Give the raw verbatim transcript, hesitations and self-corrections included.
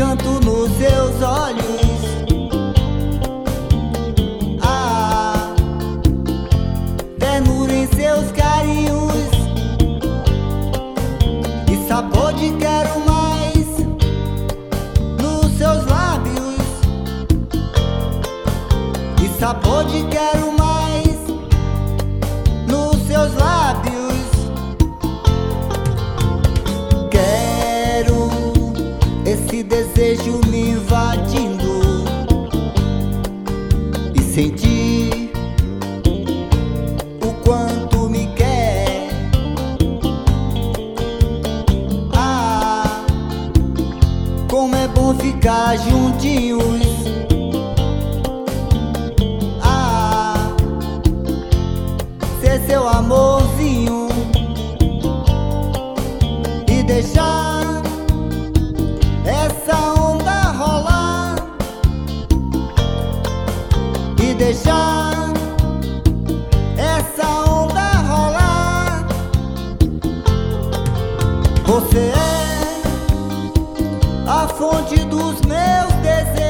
encanto nos seus olhos. Ah, ternura em seus carinhos e sabor de quero mais nos seus lábios. E sabor de quero mais nos seus lábios. Quero esse desejo me invadindo e sentir o quanto me quer. Ah, como é bom ficar juntinhos. Ah, ser seu amorzinho e deixar essa onda rolar, e deixar essa onda rolar. Você é a fonte dos meus desejos.